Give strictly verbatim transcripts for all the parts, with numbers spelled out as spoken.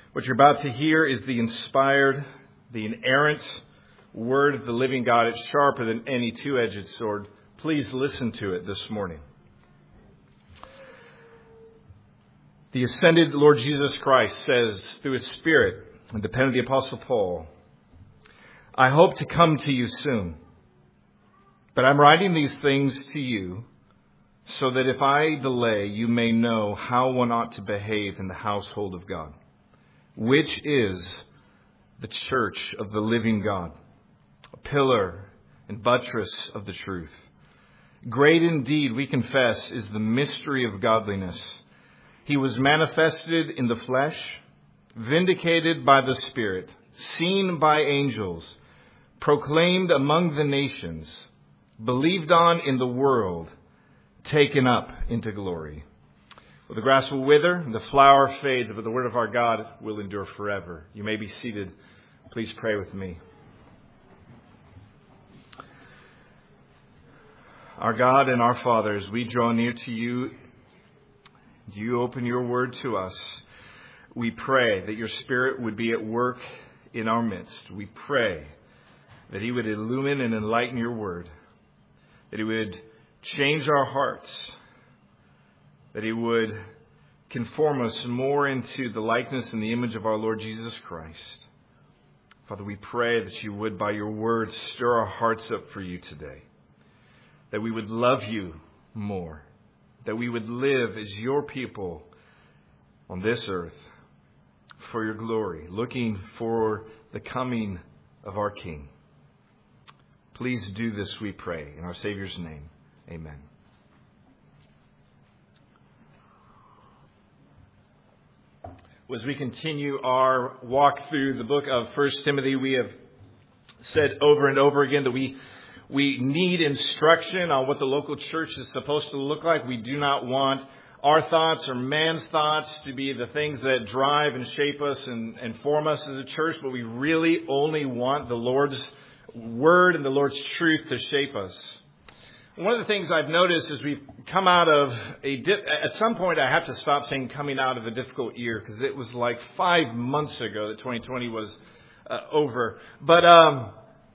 What you're about to hear is the inspired, the inerrant word of the living God. It's sharper than any two-edged sword. Please listen to it this morning. The ascended Lord Jesus Christ says through His Spirit, in the pen of the Apostle Paul, I hope to come to you soon, but I'm writing these things to you so that if I delay, you may know how one ought to behave in the household of God, which is the church of the living God, a pillar and buttress of the truth. Great indeed, we confess, is the mystery of godliness. He was manifested in the flesh, vindicated by the Spirit, seen by angels, proclaimed among the nations, believed on in the world, taken up into glory. Well, the grass will wither, and the flower fades, but the word of our God will endure forever. You may be seated. Please pray with me. Our God and our Father, as we draw near to you, you open your word to us. We pray that your Spirit would be at work in our midst. We pray that He would illumine and enlighten your word, that He would change our hearts, that He would conform us more into the likeness and the image of our Lord Jesus Christ. Father, we pray that you would, by your word, stir our hearts up for you today, that we would love you more, that we would live as your people on this earth for your glory, looking for the coming of our King. Please do this, we pray, in our Savior's name. Amen. As we continue our walk through the book of First Timothy, we have said over and over again that we we need instruction on what the local church is supposed to look like. We do not want our thoughts or man's thoughts to be the things that drive and shape us and, and form us as a church, but we really only want the Lord's word and the Lord's truth to shape us. One of the things I've noticed is we've come out of a, di- at some point I have to stop saying coming out of a difficult year, because it was like five months ago that twenty twenty was uh, over. But um,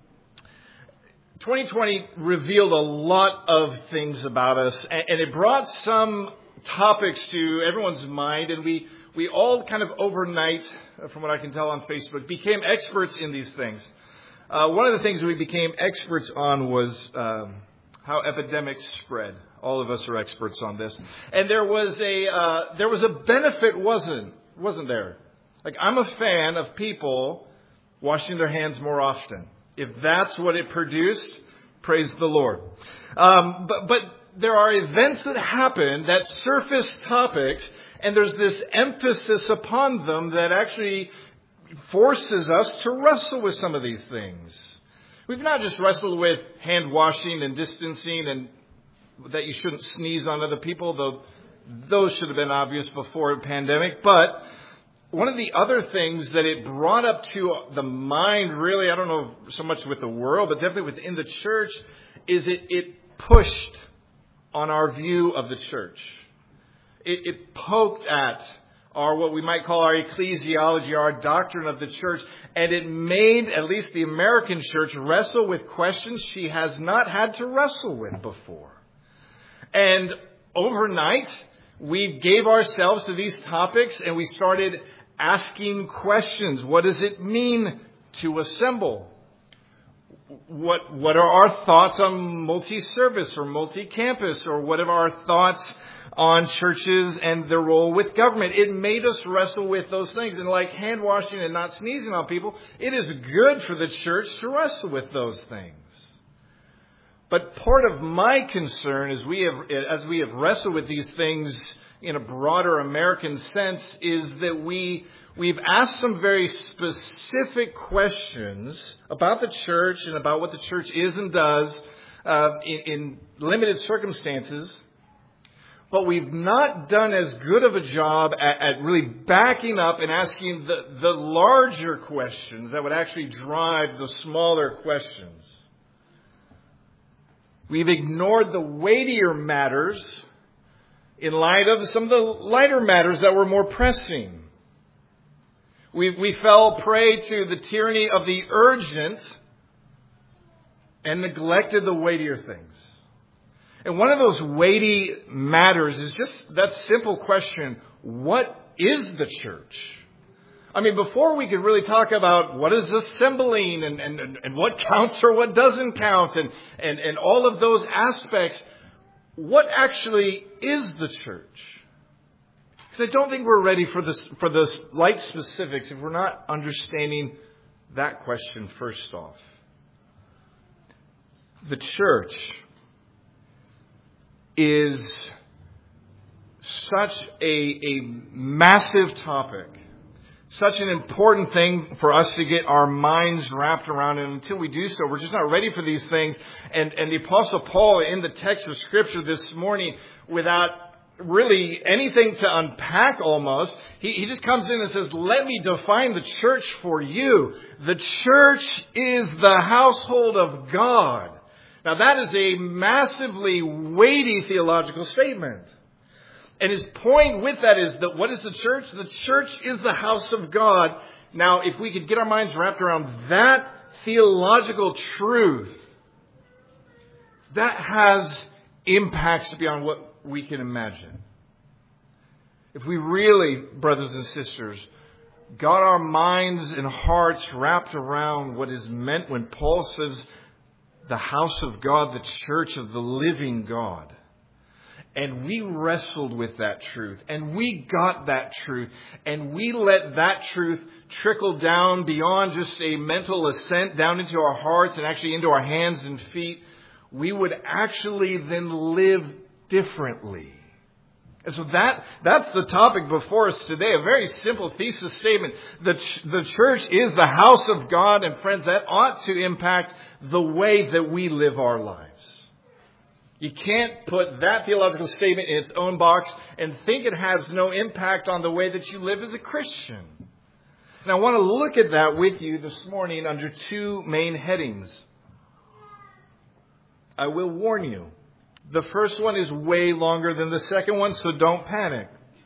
twenty twenty revealed a lot of things about us, and, and it brought some topics to everyone's mind, and we, we all kind of overnight, from what I can tell on Facebook, became experts in these things. Uh, one of the things that we became experts on was um, how epidemics spread. All of us are experts on this. And there was a uh, there was a benefit, wasn't wasn't there? Like, I'm a fan of people washing their hands more often. If that's what it produced, praise the Lord. Um, but but there are events that happen that surface topics, and there's this emphasis upon them that actually forces us to wrestle with some of these things. We've not just wrestled with hand washing and distancing and that you shouldn't sneeze on other people, though those should have been obvious before the pandemic. But one of the other things that it brought up to the mind, really, I don't know so much with the world, but definitely within the church, is it, it pushed on our view of the church. It, it poked at our, what we might call our ecclesiology, our doctrine of the church. And it made, at least the American church, wrestle with questions she has not had to wrestle with before. And overnight, we gave ourselves to these topics and we started asking questions. What does it mean to assemble? What, what are our thoughts on multi-service or multi-campus? Or what are our thoughts on churches and their role with government? It made us wrestle with those things. And like hand washing and not sneezing on people, it is good for the church to wrestle with those things. But part of my concern as we have, as we have wrestled with these things in a broader American sense, is that we, we've asked some very specific questions about the church and about what the church is and does uh, in, in limited circumstances. But we've not done as good of a job at, at really backing up and asking the, the larger questions that would actually drive the smaller questions. We've ignored the weightier matters in light of some of the lighter matters that were more pressing. We, we fell prey to the tyranny of the urgent and neglected the weightier things. And one of those weighty matters is just that simple question, what is the church? I mean, before we could really talk about what is assembling and, and, and what counts or what doesn't count and, and, and all of those aspects, what actually is the church? Because I don't think we're ready for this, for the light specifics if we're not understanding that question first off. The church is such a, a massive topic, such an important thing for us to get our minds wrapped around. And until we do so, we're just not ready for these things. And, and the Apostle Paul in the text of Scripture this morning, without really anything to unpack almost, he, he just comes in and says, let me define the church for you. The church is the household of God. Now that is a massively weighty theological statement. And his point with that is that what is the church? The church is the house of God. Now, if we could get our minds wrapped around that theological truth, that has impacts beyond what we can imagine. If we really, brothers and sisters, got our minds and hearts wrapped around what is meant when Paul says the house of God, the church of the living God, and we wrestled with that truth, and we got that truth, and we let that truth trickle down beyond just a mental ascent down into our hearts and actually into our hands and feet, we would actually then live differently. And so that, that's the topic before us today. A very simple thesis statement. The, ch- the church is the house of God, and friends, that ought to impact the way that we live our lives. You can't put that theological statement in its own box and think it has no impact on the way that you live as a Christian. And I want to look at that with you this morning under two main headings. I will warn you. The first one is way longer than the second one, so don't panic.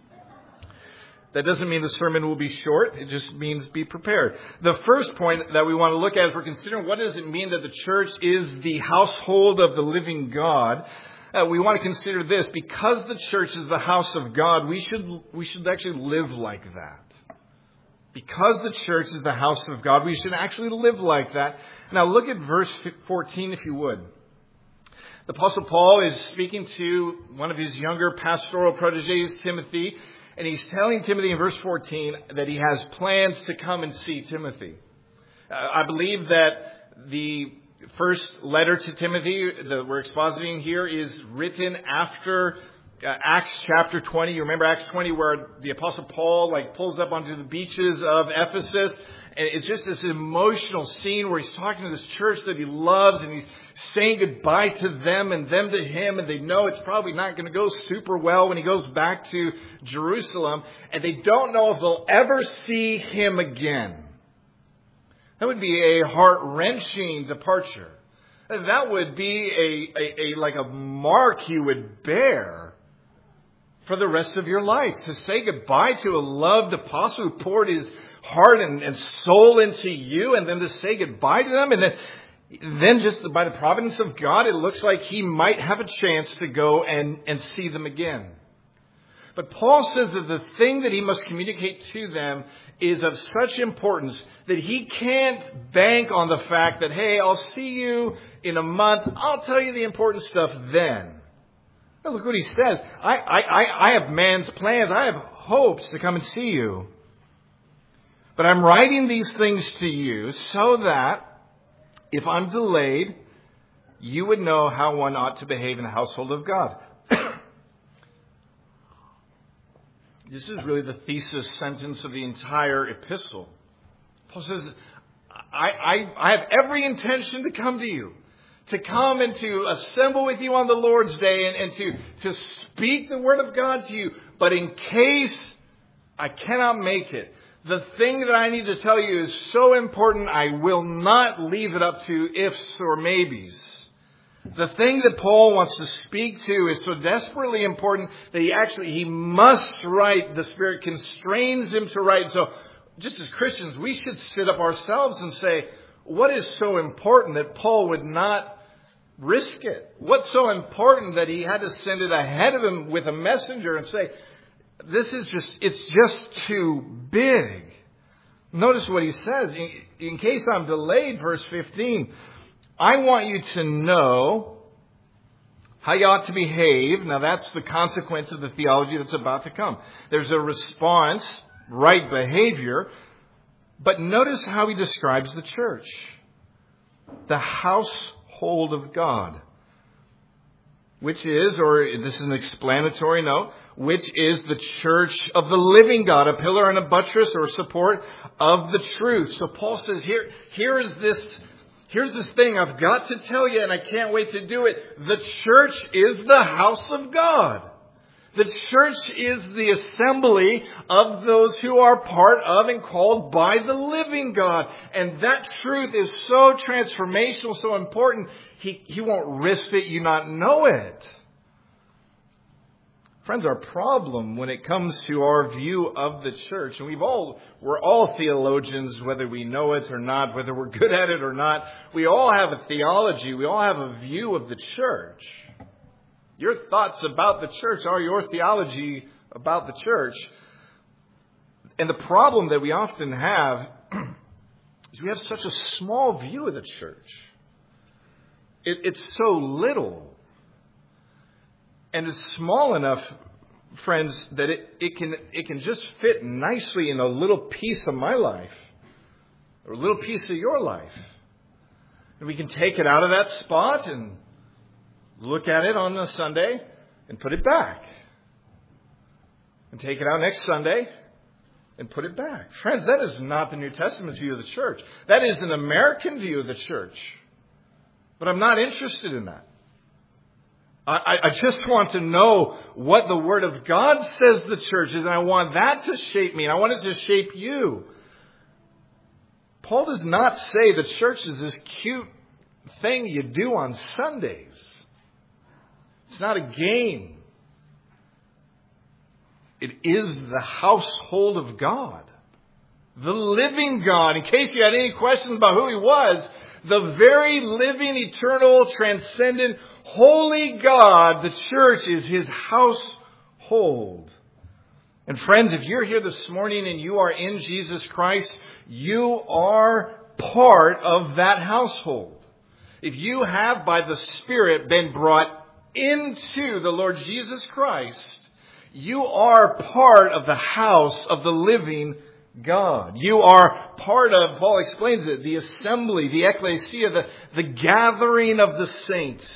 That doesn't mean the sermon will be short. It just means be prepared. The first point that we want to look at is we're considering what does it mean that the church is the household of the living God. Uh, we want to consider this. Because the church is the house of God, we should, we should actually live like that. Because the church is the house of God, we should actually live like that. Now look at verse fourteen if you would. The Apostle Paul is speaking to one of his younger pastoral proteges, Timothy, and he's telling Timothy in verse fourteen that he has plans to come and see Timothy. Uh, I believe that the first letter to Timothy that we're expositing here is written after uh, Acts chapter twenty. You remember Acts twenty where the Apostle Paul like pulls up onto the beaches of Ephesus. And it's just this emotional scene where he's talking to this church that he loves and he's saying goodbye to them and them to him. And they know it's probably not going to go super well when he goes back to Jerusalem. And they don't know if they'll ever see him again. That would be a heart-wrenching departure. That would be a, a, a like a mark you would bear for the rest of your life. To say goodbye to a loved apostle who poured his heart and, and soul into you, and then to say goodbye to them, and then, then just by the providence of God, it looks like he might have a chance to go and, and see them again. But Paul says that the thing that he must communicate to them is of such importance that he can't bank on the fact that, hey, I'll see you in a month. I'll tell you the important stuff then. Now look what he says. I, I, I have man's plans. I have hopes to come and see you. But I'm writing these things to you so that if I'm delayed, you would know how one ought to behave in the household of God. This is really the thesis sentence of the entire epistle. Paul says, I, I, I have every intention to come to you, to come and to assemble with you on the Lord's day and, and to, to speak the word of God to you. But in case I cannot make it, the thing that I need to tell you is so important, I will not leave it up to ifs or maybes. The thing that Paul wants to speak to is so desperately important that he actually, he must write. The Spirit constrains him to write. So just as Christians, we should sit up ourselves and say, what is so important that Paul would not risk it? What's so important that he had to send it ahead of him with a messenger and say, this is just, it's just too big. Notice what he says. In, in case I'm delayed, verse fifteen, I want you to know how you ought to behave. Now that's the consequence of the theology that's about to come. There's a response, right behavior. But notice how he describes the church. The household of God. Which is, or this is an explanatory note, which is the church of the living God, a pillar and a buttress or support of the truth. So Paul says, here, here is this, here's this thing I've got to tell you and I can't wait to do it. The church is the house of God. The church is the assembly of those who are part of and called by the living God. And that truth is so transformational, so important, he, he won't risk that you not know it. Friends, our problem when it comes to our view of the church, and we've all, we're all theologians, whether we know it or not, whether we're good at it or not, we all have a theology, we all have a view of the church. Your thoughts about the church are your theology about the church. And the problem that we often have is we have such a small view of the church. It, it's so little. And it's small enough, friends, that it, it can it can just fit nicely in a little piece of my life. Or a little piece of your life. And we can take it out of that spot and look at it on a Sunday and put it back. And take it out next Sunday and put it back. Friends, that is not the New Testament's view of the church. That is an American view of the church. But I'm not interested in that. I, I just want to know what the Word of God says the church is, and I want that to shape me, and I want it to shape you. Paul does not say the church is this cute thing you do on Sundays. It's not a game. It is the household of God. The living God. In case you had any questions about who He was, the very living, eternal, transcendent, holy God, the church is His household. And friends, if you're here this morning and you are in Jesus Christ, you are part of that household. If you have by the Spirit been brought into the Lord Jesus Christ, you are part of the house of the living God. You are part of, Paul explains it, the assembly, the ecclesia, the, the gathering of the saints.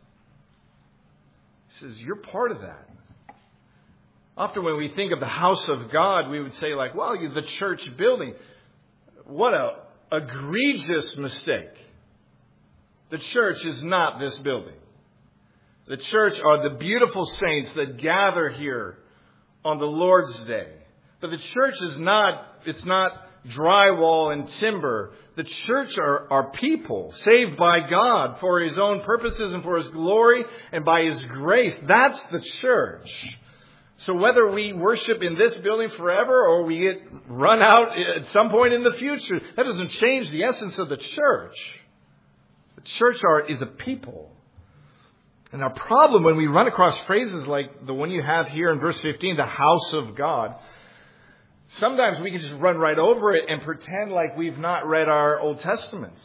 He says, you're part of that. Often when we think of the house of God, we would say like, well, you're the church building. What a egregious mistake. The church is not this building. The church are the beautiful saints that gather here on the Lord's Day. But the church is not, it's not drywall and timber. The church are, are people saved by God for His own purposes and for His glory and by His grace. That's the church. So whether we worship in this building forever or we get run out at some point in the future, that doesn't change the essence of the church. The church are, is a people. And our problem when we run across phrases like the one you have here in verse fifteen, the house of God, sometimes we can just run right over it and pretend like we've not read our Old Testaments.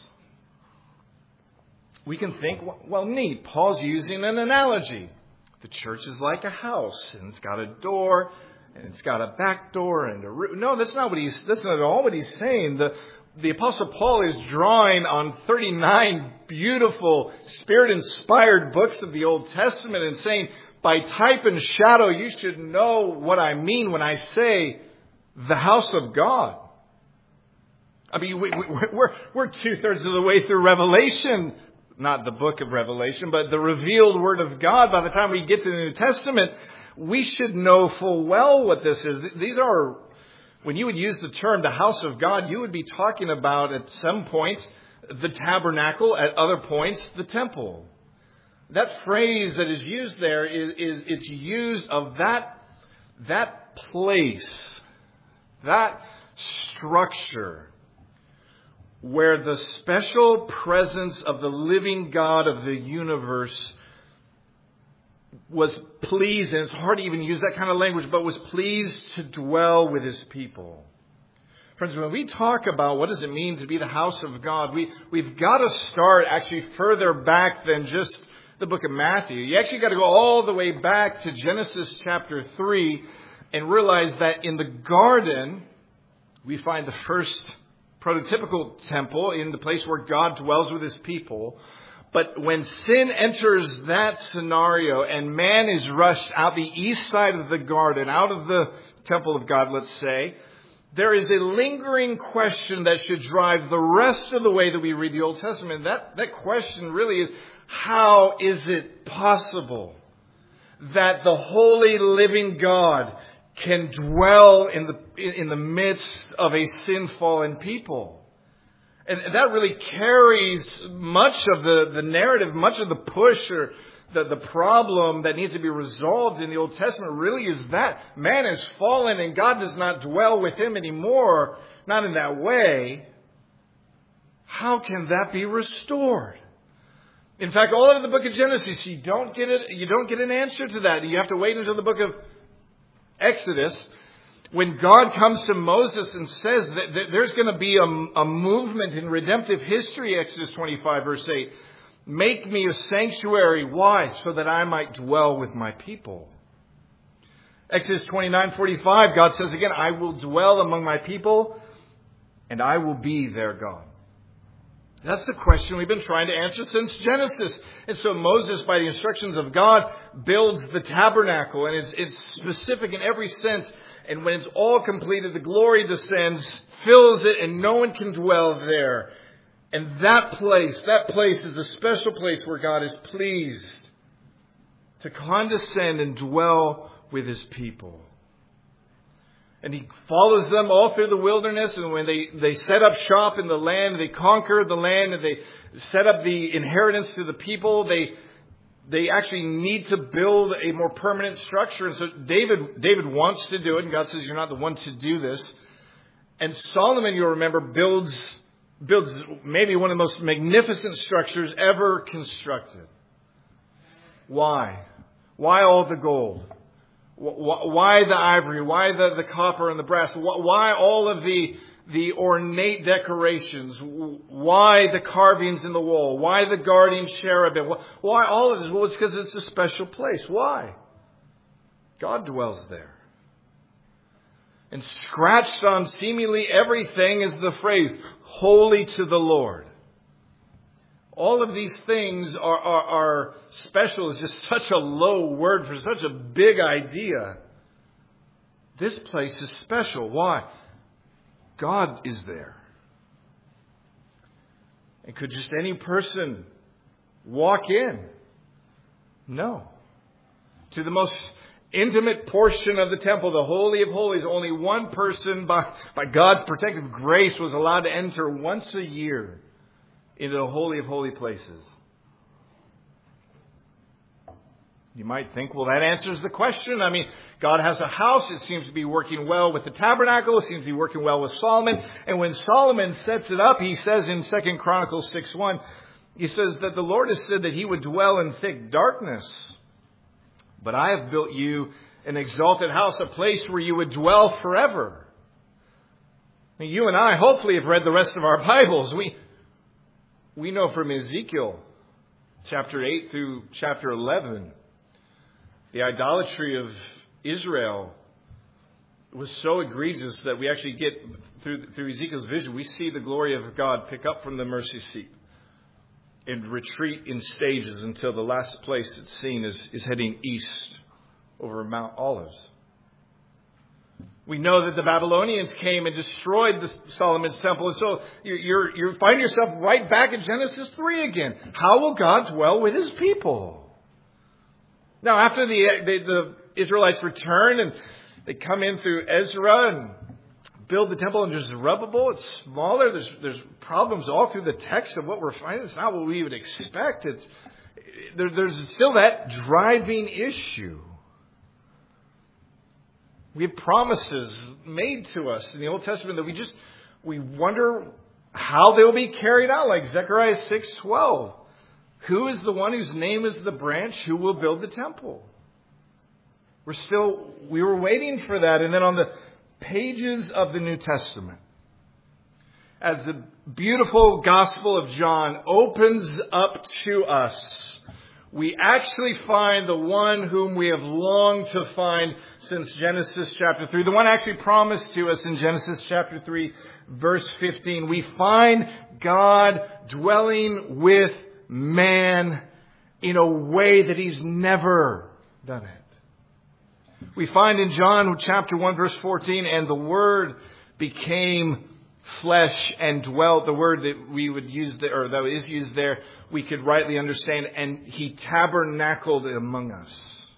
We can think, well, neat, Paul's using an analogy. The church is like a house, and it's got a door, and it's got a back door, and a roof. No, that's not what he's, that's not at all what he's saying. The, the Apostle Paul is drawing on thirty-nine beautiful, Spirit-inspired books of the Old Testament and saying, by type and shadow, you should know what I mean when I say the house of God. I mean, we, we, we're, we're two-thirds of the way through Revelation. Not the book of Revelation, but the revealed Word of God. By the time we get to the New Testament, we should know full well what this is. These are, when you would use the term the house of God, you would be talking about at some points the tabernacle, at other points the temple. That phrase that is used there is, is it's used of that, that place, that structure where the special presence of the living God of the universe was pleased, and it's hard to even use that kind of language, but was pleased to dwell with his people. Friends, when we talk about what does it mean to be the house of God, we, we've got to start actually further back than just the book of Matthew. You actually got to go all the way back to Genesis chapter three and realize that in the garden, we find the first prototypical temple in the place where God dwells with his people. But when sin enters that scenario and man is rushed out the east side of the garden, out of the temple of God, let's say, there is a lingering question that should drive the rest of the way that we read the Old Testament. That, that question really is, how is it possible that the holy living God can dwell in the, in the midst of a sin-fallen people? And that really carries much of the, the narrative, much of the push or the, the problem that needs to be resolved in the Old Testament really is that man is fallen and God does not dwell with him anymore, not in that way. How can that be restored? In fact, all of the book of Genesis, you don't get it, you don't get an answer to that. You have to wait until the book of Exodus, when God comes to Moses and says that there's going to be a, a movement in redemptive history, Exodus twenty-five, verse eight. Make me a sanctuary. Why? So that I might dwell with my people. Exodus twenty-nine forty-five, God says again, I will dwell among my people and I will be their God. That's the question we've been trying to answer since Genesis. And so Moses, by the instructions of God, builds the tabernacle. And it's, it's specific in every sense. And when it's all completed, the glory descends, fills it, and no one can dwell there. And that place, that place is the special place where God is pleased to condescend and dwell with his people. And he follows them all through the wilderness. And when they, they set up shop in the land, they conquer the land, and they set up the inheritance to the people, they they actually need to build a more permanent structure. And so David, David wants to do it, and God says, you're not the one to do this. And Solomon, you'll remember, builds, builds maybe one of the most magnificent structures ever constructed. Why? Why all the gold? Why the ivory? Why the, the copper and the brass? Why all of the, the ornate decorations? Why the carvings in the wall? Why the guardian cherubim? Why all of this? Well, it's because it's a special place. Why? God dwells there. And scratched on seemingly everything is the phrase, holy to the Lord. All of these things are, are, are special. It's just such a low word for such a big idea. This place is special. Why? God is there. And could just any person walk in? No. To the most intimate portion of the temple, the Holy of Holies, only one person by, by God's protective grace was allowed to enter once a year into the Holy of Holy places. You might think, well, that answers the question. I mean, God has a house. It seems to be working well with the tabernacle. It seems to be working well with Solomon. And when Solomon sets it up, he says in Second Chronicles six one, he says that the Lord has said that he would dwell in thick darkness. But I have built you an exalted house, a place where you would dwell forever. I mean, you and I hopefully have read the rest of our Bibles. We We know from Ezekiel chapter eight through chapter eleven, the idolatry of Israel was so egregious that we actually get, through, through Ezekiel's vision, we see the glory of God pick up from the mercy seat and retreat in stages until the last place it's seen is, is heading east over Mount Olives. We know that the Babylonians came and destroyed the Solomon's temple. And so you're, you find yourself right back in Genesis three again. How will God dwell with his people? Now, after the, the, the Israelites return and they come in through Ezra and build the temple under Zerubbabel, it's smaller. There's, there's problems all through the text of what we're finding. It's not what we would expect. It's, there, there's still that driving issue. We have promises made to us in the Old Testament that we just, we wonder how they will be carried out, like Zechariah six twelve. Who is the one whose name is the branch who will build the temple? We're still, we were waiting for that. And then on the pages of the New Testament, as the beautiful Gospel of John opens up to us, we actually find the one whom we have longed to find since Genesis chapter three. The one actually promised to us in Genesis chapter three, verse fifteen. We find God dwelling with man in a way that He's never done it. We find in John chapter one, verse fourteen, and the Word became flesh and dwelt. The word that we would use there, or that is used there, we could rightly understand, and He tabernacled among us.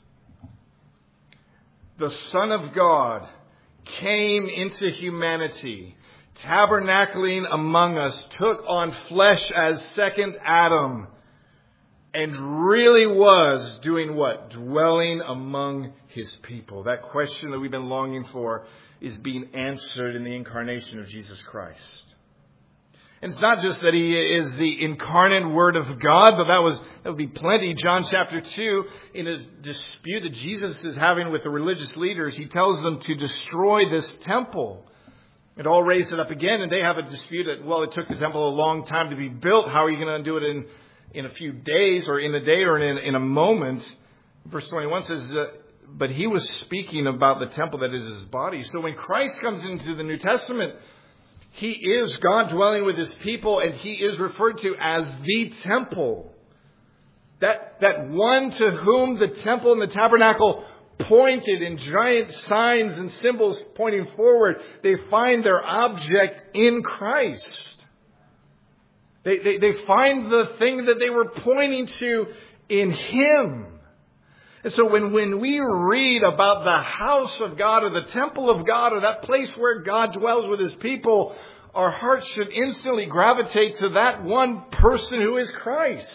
The Son of God came into humanity, tabernacling among us, took on flesh as second Adam, and really was doing what? Dwelling among His people. That question that we've been longing for is being answered in the incarnation of Jesus Christ. And it's not just that He is the incarnate Word of God, but that was that would be plenty. John chapter two, in a dispute that Jesus is having with the religious leaders, He tells them to destroy this temple and all raise it up again. And they have a dispute that, well, it took the temple a long time to be built. How are you going to do it in, in a few days, or in a day, or in, in a moment? Verse twenty-one says that, but He was speaking about the temple that is His body. So when Christ comes into the New Testament, He is God dwelling with His people, and He is referred to as the temple. That, that one to whom the temple and the tabernacle pointed in giant signs and symbols pointing forward. They find their object in Christ. They, they, they find the thing that they were pointing to in Him. And so when, when we read about the house of God, or the temple of God, or that place where God dwells with His people, our hearts should instantly gravitate to that one person who is Christ.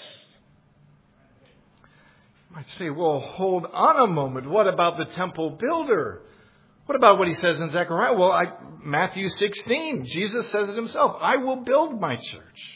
You might say, well, hold on a moment. What about the temple builder? What about what He says in Zechariah? Well, I, Matthew sixteen, Jesus says it Himself, I will build my church.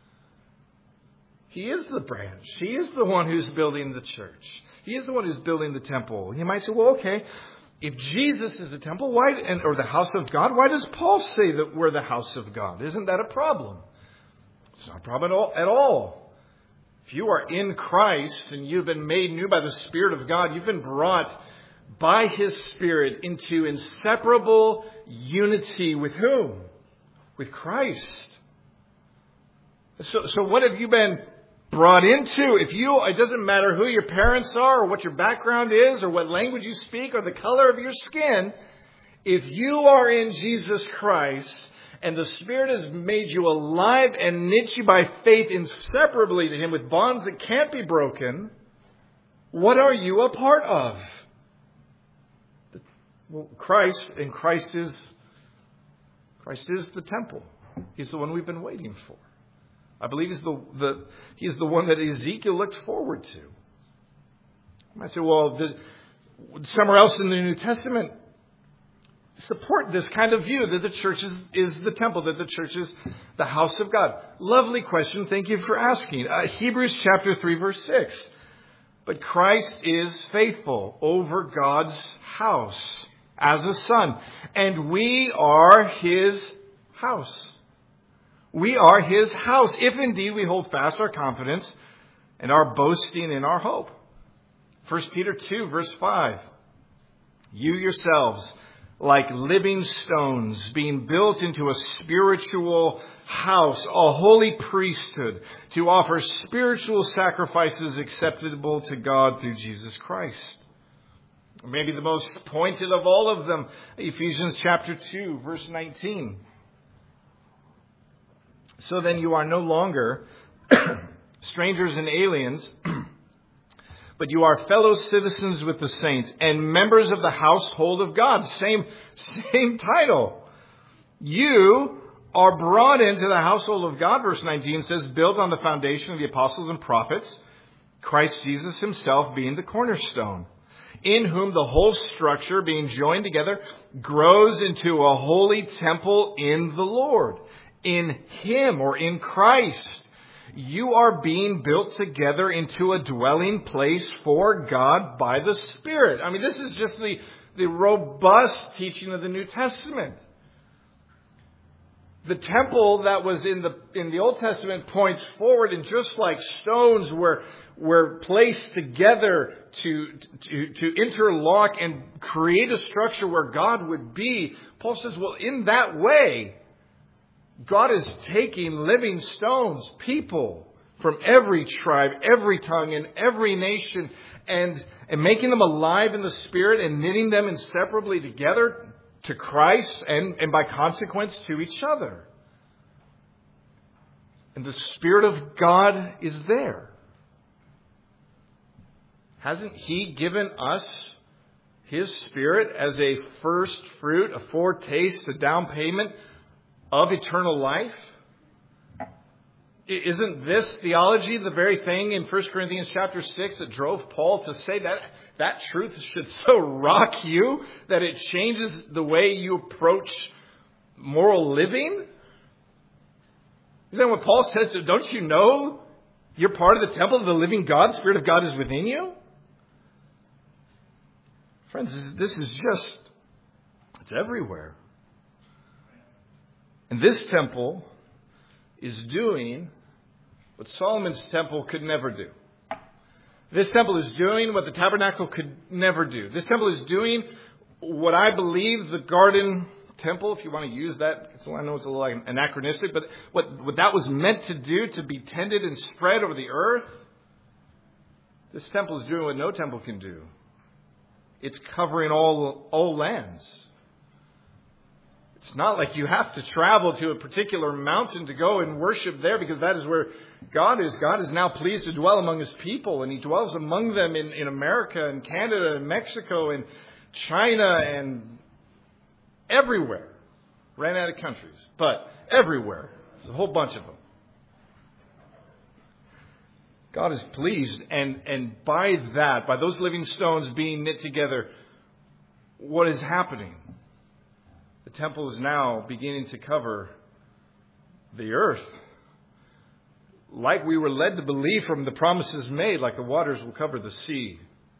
He is the branch. He is the one who's building the church. He is the one who's building the temple. You might say, well, okay, if Jesus is the temple, why, and, or the house of God, why does Paul say that we're the house of God? Isn't that a problem? It's not a problem at all. At all. If you are in Christ and you've been made new by the Spirit of God, you've been brought by His Spirit into inseparable unity with whom? With Christ. So, so what have you been brought into? If you, it doesn't matter who your parents are, or what your background is, or what language you speak, or the color of your skin. If you are in Jesus Christ, and the Spirit has made you alive and knit you by faith inseparably to Him with bonds that can't be broken, what are you a part of? Well, Christ, and Christ is, Christ is the temple. He's the one we've been waiting for. I believe he's the, the he's the one that Ezekiel looked forward to. You might say, well, this, somewhere else in the New Testament support this kind of view that the church is, is the temple, that the church is the house of God. Lovely question. Thank you for asking. Uh, Hebrews chapter three, verse six. But Christ is faithful over God's house as a son, and we are His house. We are His house, if indeed we hold fast our confidence and our boasting in our hope. First Peter two, verse five. You yourselves, like living stones, being built into a spiritual house, a holy priesthood, to offer spiritual sacrifices acceptable to God through Jesus Christ. Maybe the most pointed of all of them, Ephesians chapter two, verse nineteen. So then you are no longer strangers and aliens, but you are fellow citizens with the saints and members of the household of God. Same, same title. You are brought into the household of God, verse nineteen says, built on the foundation of the apostles and prophets, Christ Jesus Himself being the cornerstone, in whom the whole structure, being joined together, grows into a holy temple in the Lord. In Him, or in Christ, you are being built together into a dwelling place for God by the Spirit. I mean, this is just the, the robust teaching of the New Testament. The temple that was in the in the Old Testament points forward, and just like stones were were placed together to, to to interlock and create a structure where God would be, Paul says, well, in that way, God is taking living stones, people from every tribe, every tongue, and every nation, and and making them alive in the Spirit and knitting them inseparably together to Christ and, and by consequence to each other. And the Spirit of God is there. Hasn't He given us His Spirit as a first fruit, a foretaste, a down payment of eternal life? Isn't this theology the very thing in First Corinthians chapter six that drove Paul to say that that truth should so rock you that it changes the way you approach moral living? Isn't that what Paul says? Don't you know you're part of the temple of the living God? The Spirit of God is within you? Friends, this is just, it's everywhere. And this temple is doing what Solomon's temple could never do. This temple is doing what the tabernacle could never do. This temple is doing what I believe the garden temple, if you want to use that, I know it's a little anachronistic, but what, what that was meant to do, to be tended and spread over the earth, this temple is doing what no temple can do. It's covering all, all lands. It's not like you have to travel to a particular mountain to go and worship there, because that is where God is. God is now pleased to dwell among His people, and He dwells among them in, in America and Canada and Mexico and China and everywhere. Ran out of countries, but everywhere. There's a whole bunch of them. God is pleased, and, and by that, by those living stones being knit together, what is happening? The temple is now beginning to cover the earth. Like we were led to believe from the promises made, like the waters will cover the sea.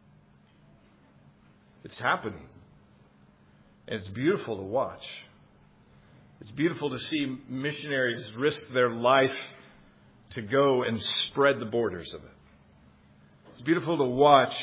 It's happening. And it's beautiful to watch. It's beautiful to see missionaries risk their life to go and spread the borders of it. It's beautiful to watch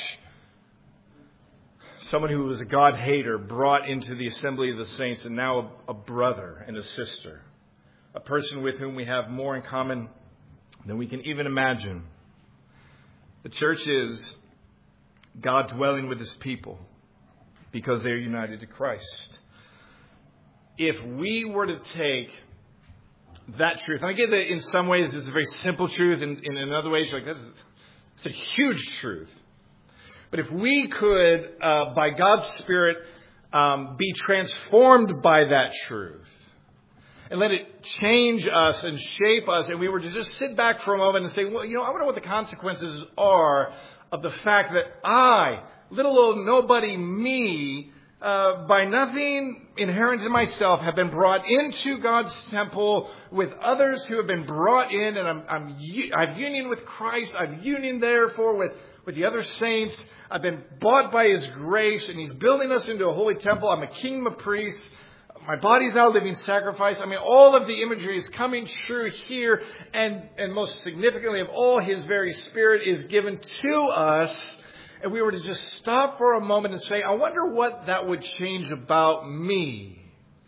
someone who was a God hater brought into the assembly of the saints, and now a, a brother and a sister, a person with whom we have more in common than we can even imagine. The church is God dwelling with His people because they are united to Christ. If we were to take that truth, and I get that in some ways it's a very simple truth, and in other ways you're like, that's it's a huge truth. But if we could, uh, by God's Spirit, um, be transformed by that truth and let it change us and shape us, and we were to just sit back for a moment and say, well, you know, I wonder what the consequences are of the fact that I, little old nobody me, uh, by nothing inherent in myself, have been brought into God's temple with others who have been brought in, and I'm, I'm, I've union with Christ. I've union, therefore, with, with the other saints. I've been bought by His grace, and He's building us into a holy temple. I'm a king, a priest. My body's now a living sacrifice. I mean, all of the imagery is coming true here. And, and most significantly of all, His very Spirit is given to us. And we were to just stop for a moment and say, I wonder what that would change about me.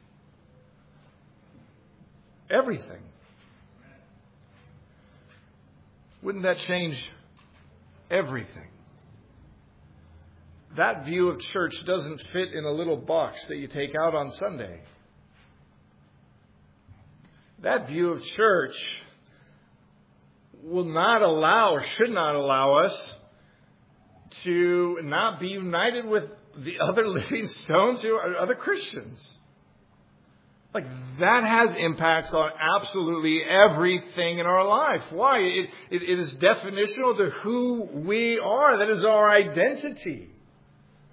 Everything. Wouldn't that change everything? That view of church doesn't fit in a little box that you take out on Sunday. That view of church will not allow, or should not allow us to not be united with the other living stones who are other Christians. Like, that has impacts on absolutely everything in our life. Why? It, it, it is definitional to who we are. That is our identity.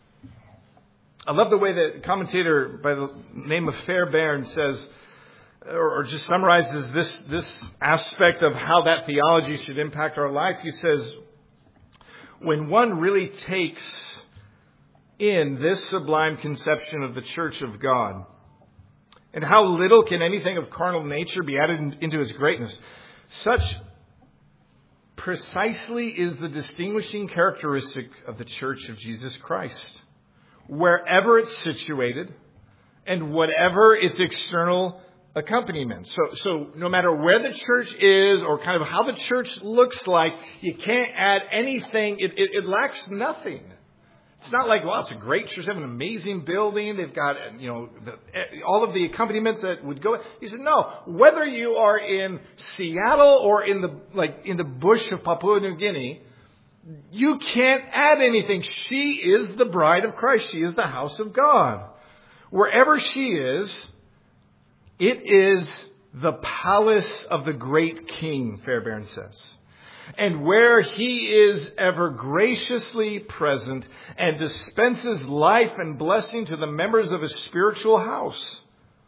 I love the way that a commentator by the name of Fairbairn says, or just summarizes this, this aspect of how that theology should impact our life. He says, when one really takes in this sublime conception of the church of God, and how little can anything of carnal nature be added in, into its greatness, such precisely is the distinguishing characteristic of the Church of Jesus Christ. Wherever it's situated and whatever its external accompaniment. So, so no matter where the church is or kind of how the church looks like, you can't add anything. It, it, it lacks nothing. It's not like, well, it's a great church. They have an amazing building. They've got, you know, the, all of the accompaniments that would go. He said, no, whether you are in Seattle or in the, like, in the bush of Papua New Guinea, you can't add anything. She is the bride of Christ. She is the house of God. Wherever she is, it is the palace of the great King, Fairbairn says. And where he is ever graciously present and dispenses life and blessing to the members of his spiritual house.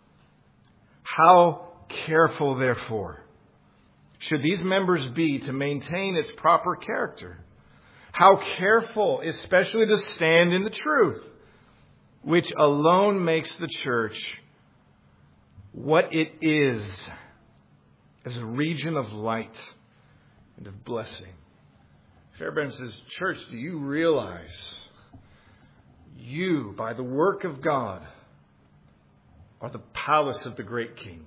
How careful, therefore, should these members be to maintain its proper character? How careful, especially to stand in the truth, which alone makes the church what it is, as a region of light and of blessing. Fairbairn says, church, do you realize you, by the work of God, are the palace of the great King?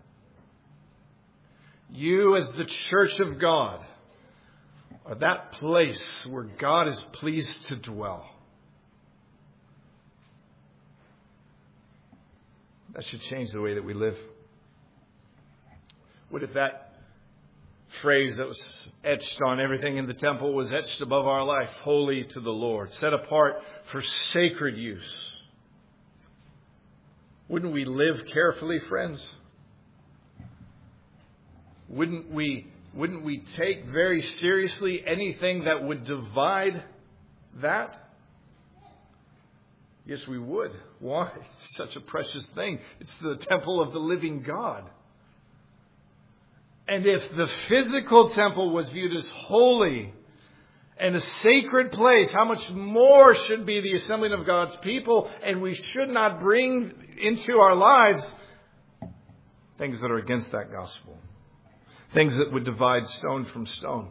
You, as the church of God, are that place where God is pleased to dwell. That should change the way that we live. What if that phrase that was etched on everything in the temple was etched above our life? Holy to the Lord, set apart for sacred use. Wouldn't we live carefully, friends? Wouldn't we, wouldn't we take very seriously anything that would divide that? Yes, we would. Why? It's such a precious thing. It's the temple of the living God. And if the physical temple was viewed as holy and a sacred place, how much more should be the assembling of God's people? And we should not bring into our lives things that are against that gospel. Things that would divide stone from stone.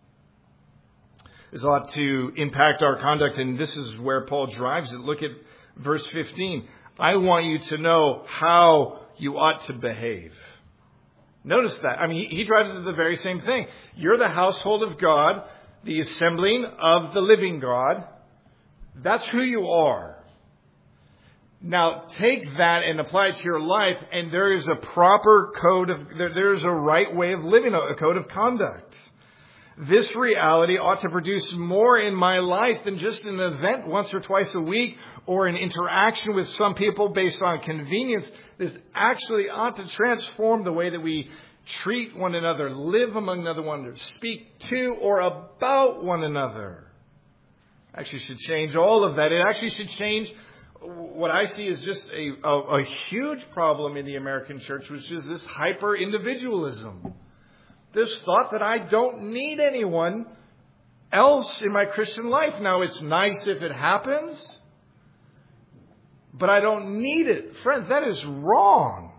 This ought to impact our conduct, and this is where Paul drives it. Look at verse fifteen. I want you to know how you ought to behave. Notice that. I mean, he, he drives it to the very same thing. You're the household of God, the assembling of the living God. That's who you are. Now, take that and apply it to your life, and there is a proper code of, there, there's a right way of living, a code of conduct. This reality ought to produce more in my life than just an event once or twice a week or an interaction with some people based on convenience. This actually ought to transform the way that we treat one another, live among one another, speak to or about one another. Actually should change all of that. It actually should change what I see is just a, a, a huge problem in the American church, which is this hyper-individualism. This thought that I don't need anyone else in my Christian life. Now, it's nice if it happens, but I don't need it. Friends, that is wrong.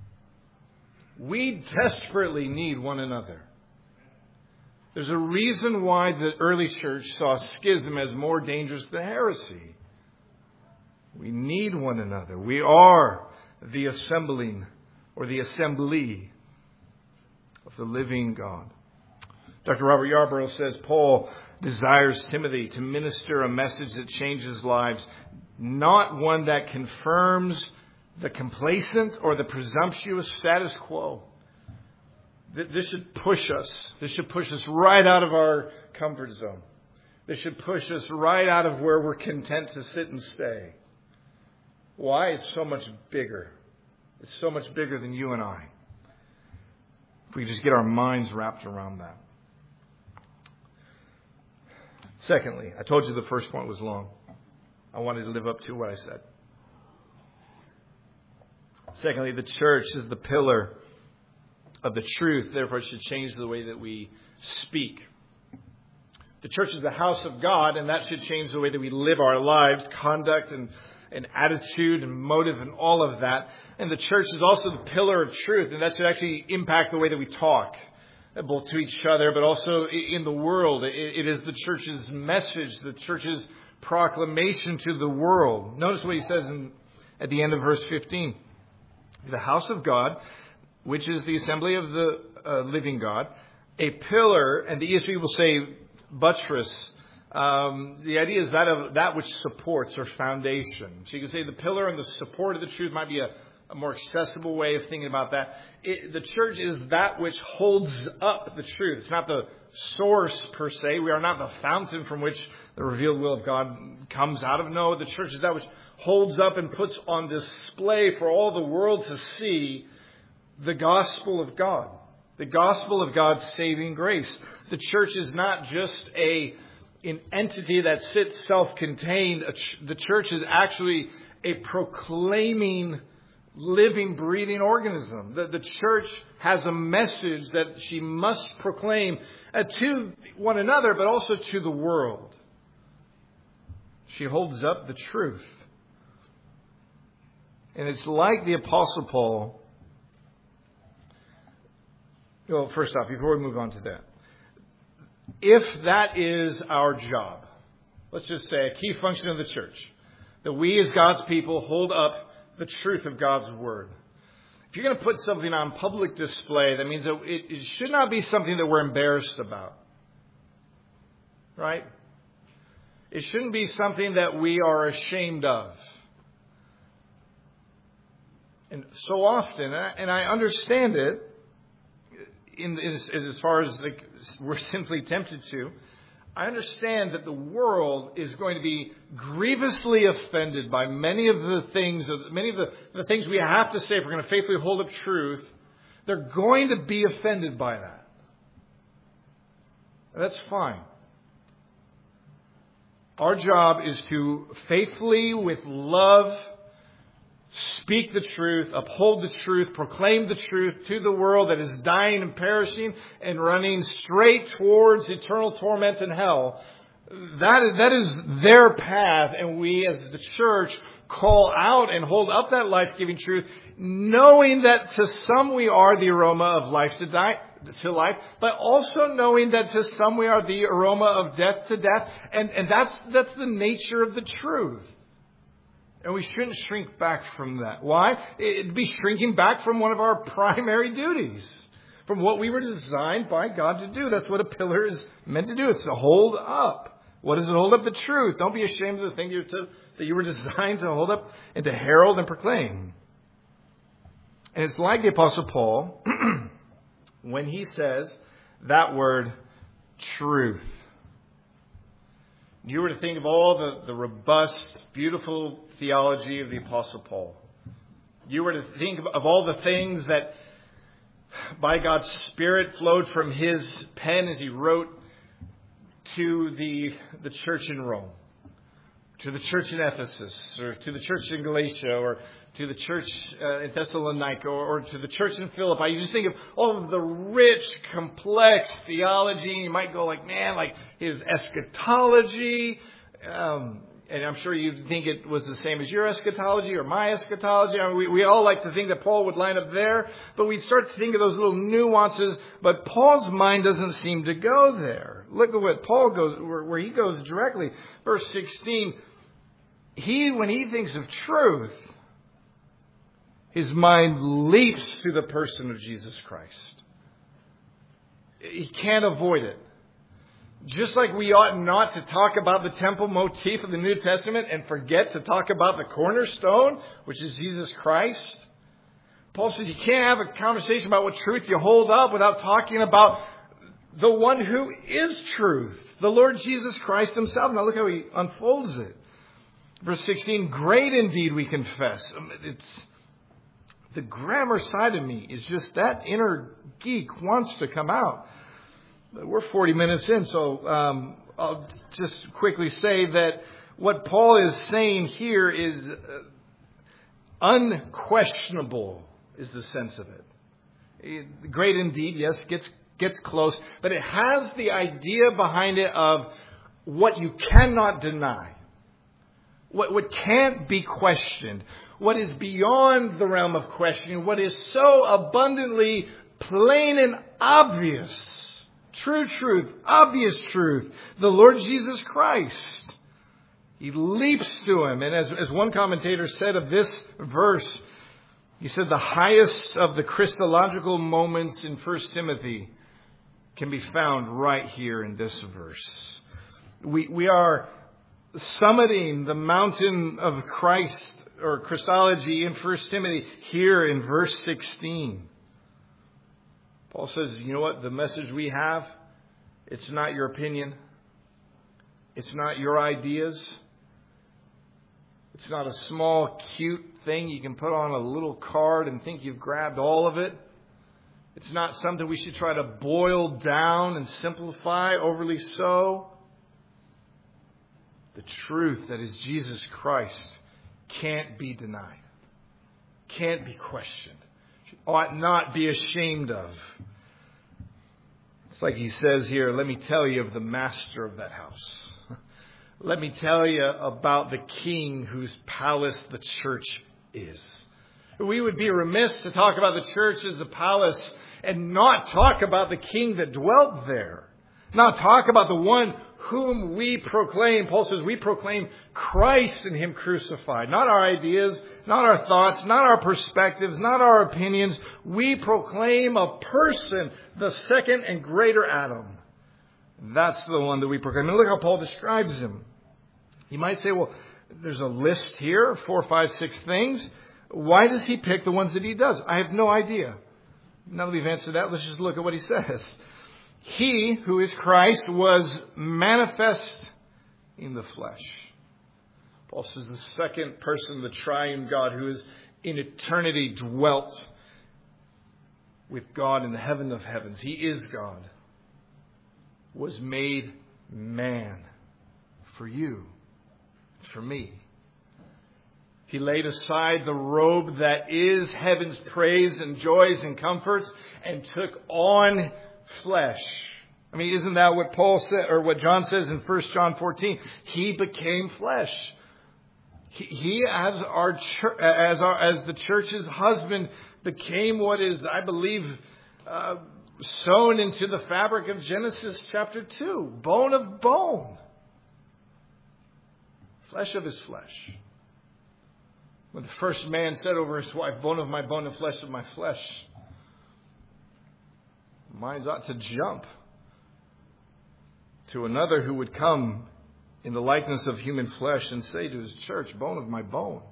We desperately need one another. There's a reason why the early church saw schism as more dangerous than heresy. We need one another. We are the assembling or the assembly of the living God. Doctor Robert Yarborough says Paul desires Timothy to minister a message that changes lives, not one that confirms the complacent or the presumptuous status quo. This should push us. This should push us right out of our comfort zone. This should push us right out of where we're content to sit and stay. Why? It's so much bigger. It's so much bigger than you and I. If we just get our minds wrapped around that. Secondly, I told you the first point was long. I wanted to live up to what I said. Secondly, the church is the pillar of the truth. Therefore, it should change the way that we speak. The church is the house of God, and that should change the way that we live our lives, conduct and, and attitude and motive and all of that. And the church is also the pillar of truth, and that should actually impact the way that we talk, both to each other, but also in the world. It is the church's message, the church's proclamation to the world. Notice what he says in, at the end of verse fifteen. The house of God, which is the assembly of the uh, living God, a pillar, and the E S V will say buttress. Um, the idea is that of that which supports or foundation. So you can say the pillar and the support of the truth might be a, a more accessible way of thinking about that. It, the church is that which holds up the truth. It's not the source per se. We are not the fountain from which the revealed will of God comes out of. No, the church is that which holds up and puts on display for all the world to see the gospel of God. The gospel of God's saving grace. The church is not just a an entity that sits self-contained. The church is actually a proclaiming, living, breathing organism. The, the church has a message that she must proclaim uh, to one another, but also to the world. She holds up the truth. And it's like the Apostle Paul. Well, first off, before we move on to that, if that is our job, let's just say a key function of the church, that we as God's people hold up the truth of God's Word. If you're going to put something on public display, that means that it, it should not be something that we're embarrassed about. Right? It shouldn't be something that we are ashamed of. And so often, and I, and I understand it, in as, as far as like, we're simply tempted to, I understand that the world is going to be grievously offended by many of the things, many of the, the things we have to say if we're going to faithfully hold up truth. They're going to be offended by that. That's fine. Our job is to faithfully, with love, speak the truth, uphold the truth, proclaim the truth to the world that is dying and perishing and running straight towards eternal torment and hell. That is, that is their path, and we as the church call out and hold up that life-giving truth, knowing that to some we are the aroma of life to die, to life, but also knowing that to some we are the aroma of death to death, and, and that's that's the nature of the truth. And we shouldn't shrink back from that. Why? It'd be shrinking back from one of our primary duties. From what we were designed by God to do. That's what a pillar is meant to do. It's to hold up. What does it hold up? The truth. Don't be ashamed of the thing you're to, that you were designed to hold up and to herald and proclaim. And it's like the Apostle Paul when he says that word, truth. You were to think of all the, the robust, beautiful theology of the Apostle Paul. You were to think of, of all the things that by God's Spirit flowed from his pen as he wrote to the, the church in Rome, to the church in Ephesus, or to the church in Galatia, or to the church uh, in Thessalonica, or, or to the church in Philippi. You just think of all of the rich, complex theology. You might go like, man, like his eschatology. Um, and I'm sure you think it was the same as your eschatology or my eschatology. I mean, we, we all like to think that Paul would line up there. But we start to think of those little nuances. But Paul's mind doesn't seem to go there. Look at what Paul goes, where, where he goes directly. Verse sixteen, he, when he thinks of truth, his mind leaps to the person of Jesus Christ. He can't avoid it. Just like we ought not to talk about the temple motif of the New Testament and forget to talk about the cornerstone, which is Jesus Christ. Paul says you can't have a conversation about what truth you hold up without talking about the one who is truth, the Lord Jesus Christ himself. Now look how he unfolds it. Verse sixteen, great indeed we confess. It's the grammar side of me is just that inner geek wants to come out. We're forty minutes in, so um, I'll just quickly say that what Paul is saying here is uh, Unquestionable is the sense of it. Great indeed, yes, gets gets close, but it has the idea behind it of what you cannot deny, what, what can't be questioned, what is beyond the realm of questioning, what is so abundantly plain and obvious, true truth, obvious truth, the Lord Jesus Christ. He leaps to him, and as, as one commentator said of this verse, he said the highest of the Christological moments in First Timothy can be found right here in this verse. We, we are summiting the mountain of Christ or Christology in First Timothy here in verse sixteen. Paul says, you know what? The message we have, it's not your opinion. It's not your ideas. It's not a small, cute thing you can put on a little card and think you've grabbed all of it. It's not something we should try to boil down and simplify, overly so. The truth that is Jesus Christ can't be denied, can't be questioned, ought not be ashamed of. It's like he says here, let me tell you of the master of that house. Let me tell you about the king whose palace the church is. We would be remiss to talk about the church as a palace and not talk about the king that dwelt there. Not talk about the one whom we proclaim. Paul says we proclaim Christ and him crucified. Not our ideas, not our thoughts, not our perspectives, not our opinions. We proclaim a person, the second and greater Adam. That's the one that we proclaim. And look how Paul describes him. You might say, well, there's a list here, four, five, six things. Why does he pick the ones that he does? I have no idea. Now that we've answered that, let's just look at what he says. He, who is Christ, was manifest in the flesh. Paul says the second person, the triune God, who is in eternity dwelt with God in the heaven of heavens. He is God. Was made man for you, for me. He laid aside the robe that is heaven's praise and joys and comforts and took on flesh. I mean, isn't that what Paul said, or what John says in First John fourteen? He became flesh. He, he as our church, as our as the church's husband, became what is, I believe, uh, sewn into the fabric of Genesis chapter two, bone of bone, flesh of his flesh. When the first man said over his wife, bone of my bone and flesh of my flesh, minds ought to jump to another who would come in the likeness of human flesh and say to his church, bone of my bone.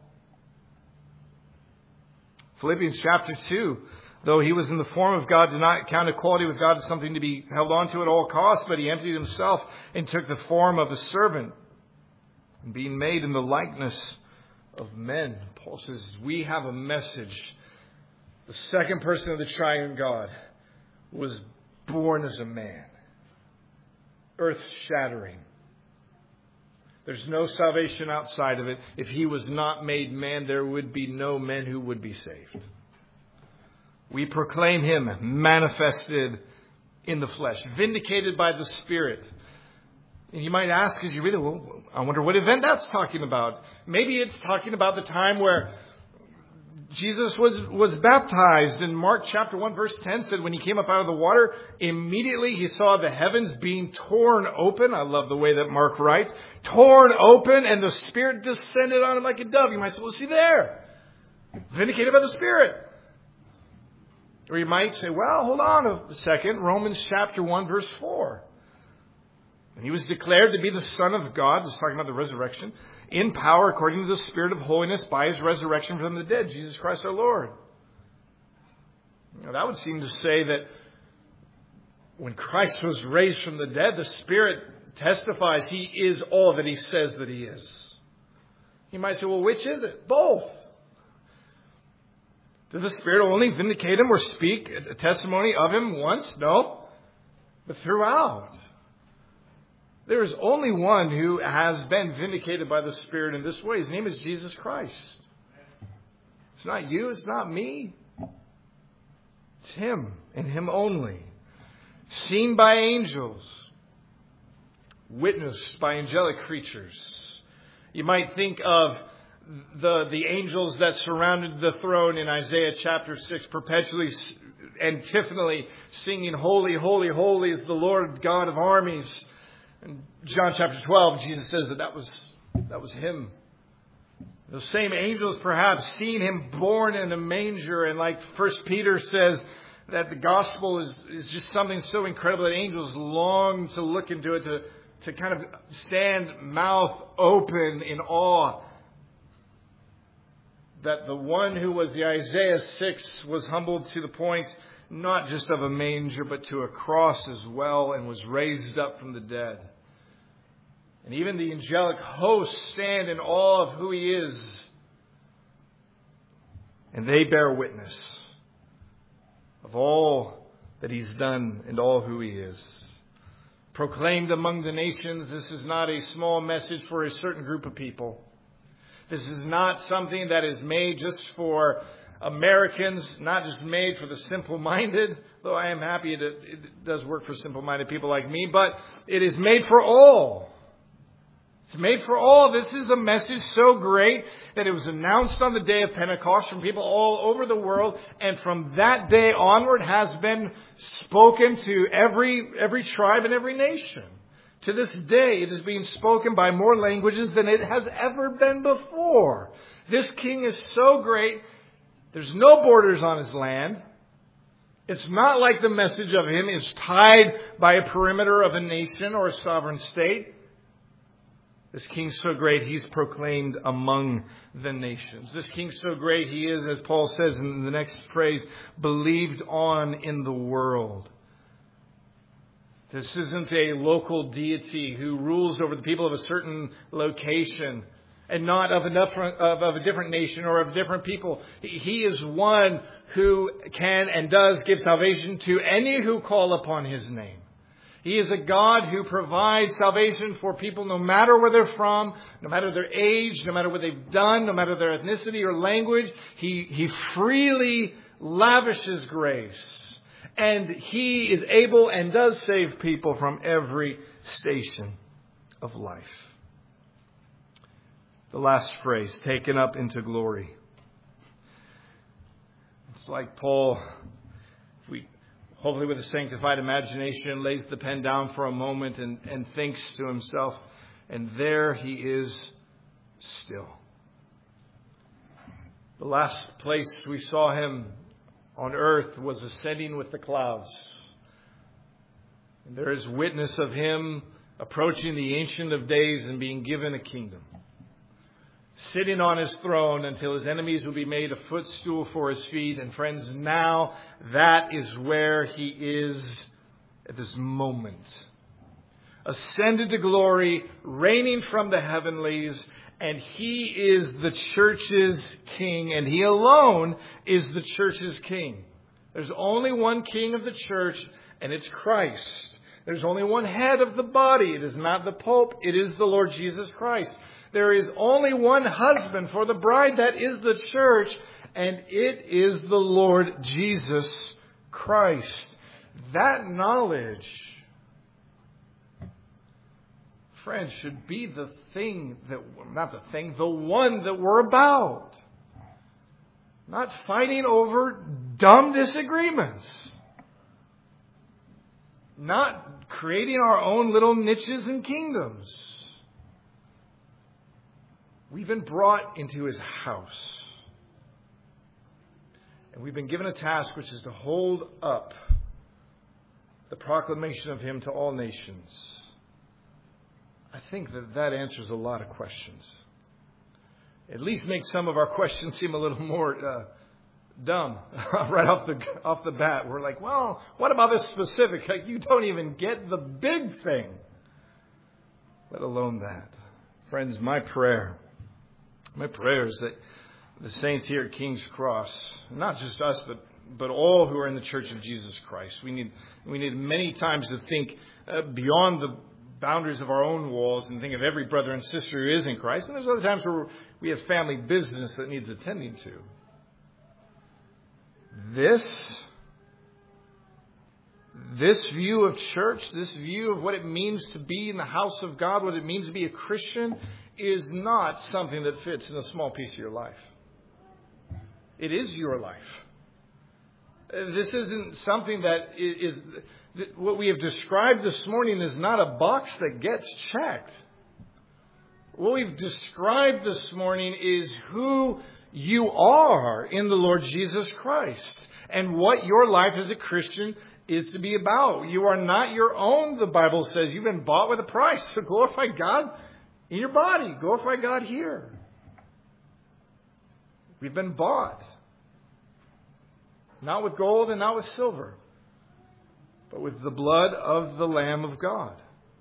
Philippians chapter two, though he was in the form of God, did not count equality with God as something to be held on to at all costs, but he emptied himself and took the form of a servant, and being made in the likeness of men. Paul says, we have a message. The second person of the triune God was born as a man. Earth-shattering. There's no salvation outside of it. If he was not made man, there would be no men who would be saved. We proclaim him manifested in the flesh, vindicated by the Spirit. And you might ask as you read it, well, I wonder what event that's talking about. Maybe it's talking about the time where Jesus was, was baptized. In Mark chapter one verse ten said when he came up out of the water, immediately he saw the heavens being torn open. I love the way that Mark writes. Torn open, and the Spirit descended on him like a dove. You might say, well, see there. Vindicated by the Spirit. Or you might say, well, hold on a second. Romans chapter one verse four. And he was declared to be the Son of God. This is talking about the resurrection. In power according to the Spirit of holiness by his resurrection from the dead. Jesus Christ our Lord. Now, that would seem to say that when Christ was raised from the dead, the Spirit testifies he is all that he says that he is. You might say, well, which is it? Both. Did the Spirit only vindicate him or speak a testimony of him once? No. But throughout. There is only one who has been vindicated by the Spirit in this way. His name is Jesus Christ. It's not you. It's not me. It's Him and Him only. Seen by angels. Witnessed by angelic creatures. You might think of the, the angels that surrounded the throne in Isaiah chapter six, perpetually, antiphonally singing, Holy, holy, holy is the Lord God of armies. In John chapter twelve, Jesus says that that was, that was Him. Those same angels perhaps seeing Him born in a manger. And like First Peter says, that the gospel is, is just something so incredible that angels long to look into it, to, to kind of stand mouth open in awe. That the one who was the Isaiah six was humbled to the point not just of a manger, but to a cross as well, and was raised up from the dead. And even the angelic hosts stand in awe of who He is. And they bear witness of all that He's done and all who He is. Proclaimed among the nations, this is not a small message for a certain group of people. This is not something that is made just for Americans, not just made for the simple-minded, though I am happy that it does work for simple-minded people like me, but it is made for all. It's made for all. This is a message so great that it was announced on the day of Pentecost from people all over the world, and from that day onward has been spoken to every every tribe and every nation. To this day, it is being spoken by more languages than it has ever been before. This King is so great. There's no borders on His land. It's not like the message of Him is tied by a perimeter of a nation or a sovereign state. This King so great, He's proclaimed among the nations. This King so great, He is, as Paul says in the next phrase, believed on in the world. This isn't a local deity who rules over the people of a certain location and not of, enough, of, of a different nation or of different people. He is one who can and does give salvation to any who call upon His name. He is a God who provides salvation for people no matter where they're from, no matter their age, no matter what they've done, no matter their ethnicity or language. He, he freely lavishes grace. And He is able and does save people from every station of life. The last phrase, taken up into glory. It's like Paul, if we hopefully with a sanctified imagination, lays the pen down for a moment and, and thinks to himself, and there He is still. The last place we saw Him on earth was ascending with the clouds. And there is witness of Him approaching the Ancient of Days and being given a kingdom. Sitting on His throne until His enemies will be made a footstool for His feet. And friends, now that is where He is at this moment. Ascended to glory, reigning from the heavenlies. And He is the church's king, and He alone is the church's king. There's only one king of the church, and it's Christ. There's only one head of the body. It is not the Pope. It is the Lord Jesus Christ. There is only one husband for the bride. That is the church, and it is the Lord Jesus Christ. That knowledge, friends, should be the thing that, not the thing, the one that we're about. Not fighting over dumb disagreements. Not creating our own little niches and kingdoms. We've been brought into His house. And we've been given a task which is to hold up the proclamation of Him to all nations. I think that that answers a lot of questions. At least makes some of our questions seem a little more uh, dumb right off the off the bat. We're like, well, what about this specific? Like, you don't even get the big thing, let alone that. Friends, my prayer, my prayer is that the saints here at King's Cross, not just us, but but all who are in the Church of Jesus Christ, we need we need many times to think uh, beyond the boundaries of our own walls and think of every brother and sister who is in Christ. And there's other times where we have family business that needs attending to. This, this view of church, this view of what it means to be in the house of God, what it means to be a Christian, is not something that fits in a small piece of your life. It is your life. This isn't something that is, what we have described this morning is not a box that gets checked. What we've described this morning is who you are in the Lord Jesus Christ and what your life as a Christian is to be about. You are not your own, the Bible says. You've been bought with a price. So glorify God in your body. Glorify God here. We've been bought. Not with gold and not with silver, but with the blood of the Lamb of God.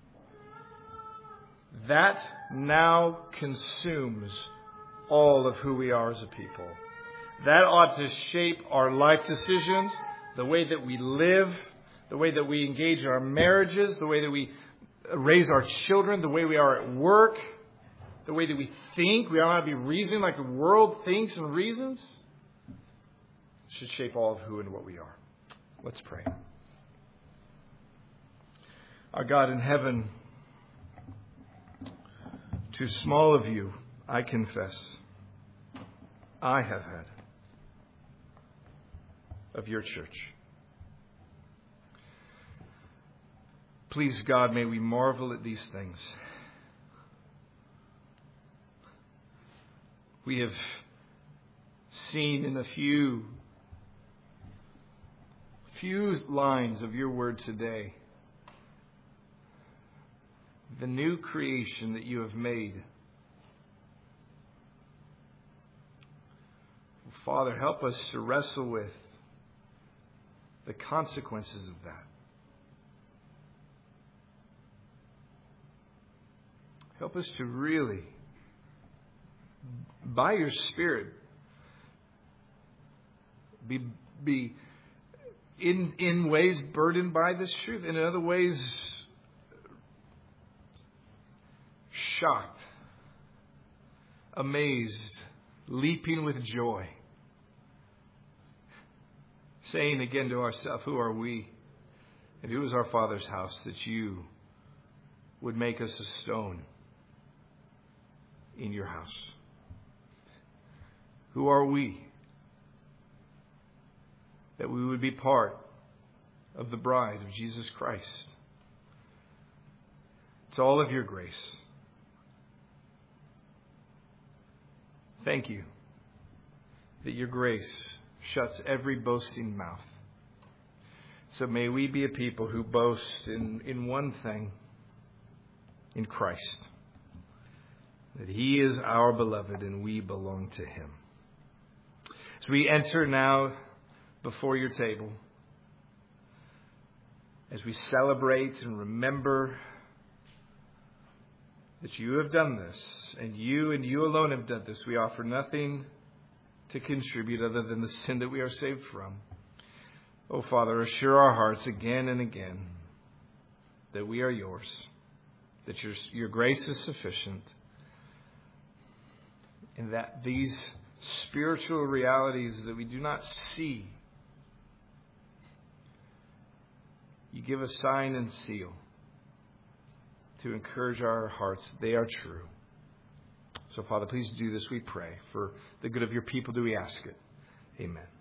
That now consumes all of who we are as a people. That ought to shape our life decisions, the way that we live, the way that we engage our marriages, the way that we raise our children, the way we are at work, the way that we think. We ought not be reasoning like the world thinks and reasons. Should shape all of who and what we are. Let's pray. Our God in heaven, too small of you, I confess, I have had of your church. Please, God, may we marvel at these things. We have seen in a few Few lines of your word today, the new creation that you have made. Father, help us to wrestle with the consequences of that. Help us to really, by your Spirit, be be In in ways burdened by this truth, and in other ways shocked, amazed, leaping with joy, saying again to ourselves, who are we? And who is our Father's house that you would make us a stone in your house? Who are we that we would be part of the bride of Jesus Christ? It's all of your grace. Thank you that your grace shuts every boasting mouth. So may we be a people who boast in, in one thing, in Christ, that He is our beloved and we belong to Him. As we enter now before your table, as we celebrate and remember that you have done this, and you and you alone have done this, we offer nothing to contribute other than the sin that we are saved from. Oh, Father, assure our hearts again and again that we are yours, that your, your grace is sufficient, and that these spiritual realities that we do not see, you give a sign and seal to encourage our hearts. They are true. So, Father, please do this, we pray. For the good of your people do we ask it. Amen.